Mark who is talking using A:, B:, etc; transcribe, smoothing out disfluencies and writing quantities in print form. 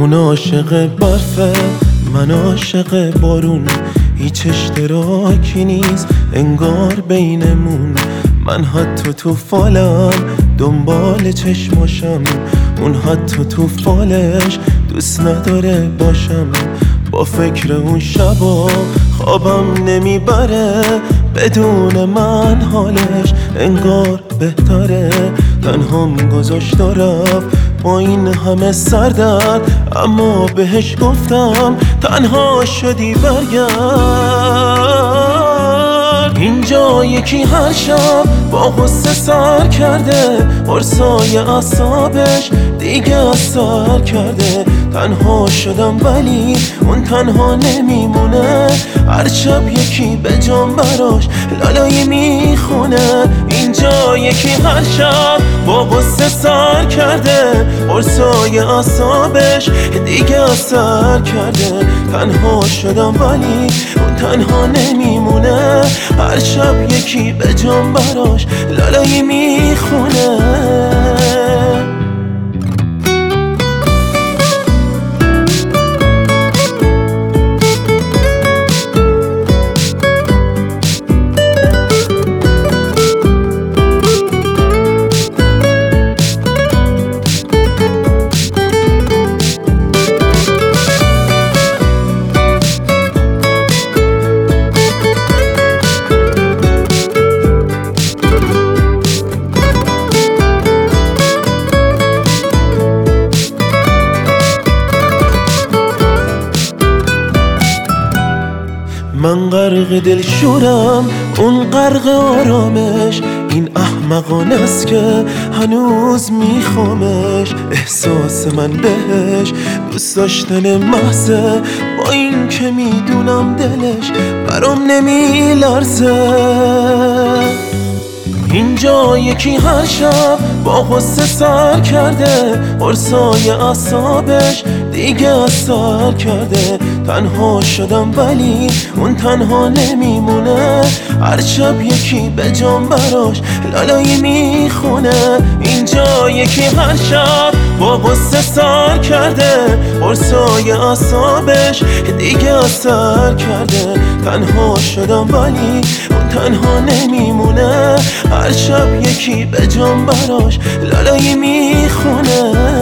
A: اون عاشق برفه من عاشق بارون، هیچ اشتراکی نیست انگار بینمون. من حتی تو فالم دنبال چشماشم، اون حتی تو فالش دوست نداره باشم. با فکر اون شبا خوابم نمیبره، بدون من حالش انگار بهتره. تنهام گذاشت و رفت با این همه سردرد، اما بهش گفتم تنها شدی برگرد. اینجا یکی هر شب با غصه سر کرده، قرصای اعصابش دیگه اثر کرده. تنها شدم ولی اون تنها نمیمونه، هر شب یکی به جام براش لالایی میخونه. اینجا یکی هر شب با غصه سر کرده، قرصای اعصابش دیگه اثر کرده. تنها شدم ولی اون تنها نمیمونه، هر شب یکی به جام براش لالایی میخونه. من غرق دلشورم اون غرق آرامش، این احمقانه است که هنوز میخوامش. احساس من بهش دوست داشتن محضه، با این که میدونم دلش برام نمیلرزه. اینجا یکی هر شب با غصه سر کرده، قرصای اعصابش دیگه اثر کرده. تنها شدم ولی اون تنها نمیمونه، هر شب یکی به جام براش لالایی میخونه. اینجا یکی هر شب با غصه سر کرده، قرصای اعصابش دیگه اثر کرده. تنها شدم ولی اون تنها نمیمونه، هر شب یکی به جام براش لالایی میخونه.